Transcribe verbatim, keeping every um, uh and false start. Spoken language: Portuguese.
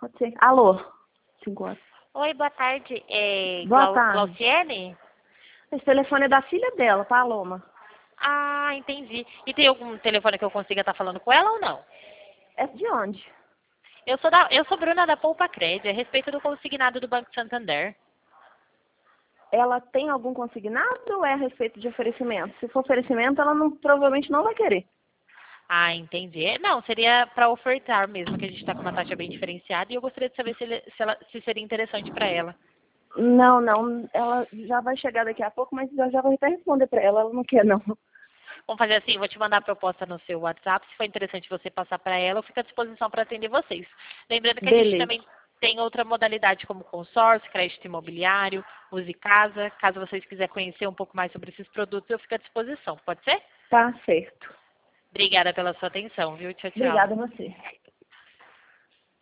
Pode ser. Alô? Cinco horas. Oi, boa tarde. É Boa Glau tarde. Glauciene? Esse telefone é da filha dela, Paloma. Ah, entendi. E tem algum telefone que eu consiga estar falando com ela ou não? É de onde? Eu sou, da, eu sou Bruna da Poupa Cred, a respeito do consignado do Banco Santander. Ela tem algum consignado ou é a respeito de oferecimento? Se for oferecimento, ela não, provavelmente não vai querer. Ah, entendi. É, não, seria para ofertar mesmo, que a gente está com uma taxa bem diferenciada e eu gostaria de saber se, ele- se, ela, se seria interessante para ela. Não, não. Ela já vai chegar daqui a pouco, mas eu já vou até responder para ela. Ela não quer, não. Vamos fazer assim, vou te mandar a proposta no seu WhatsApp. Se for interessante você passar para ela, eu fico à disposição para atender vocês. Lembrando que a gente Beleza. também tem outra modalidade como consórcio, crédito imobiliário, use casa. Caso vocês quiserem conhecer um pouco mais sobre esses produtos, eu fico à disposição. Pode ser? Tá certo. Obrigada pela sua atenção, viu? Tchau, tchau. Obrigada a você.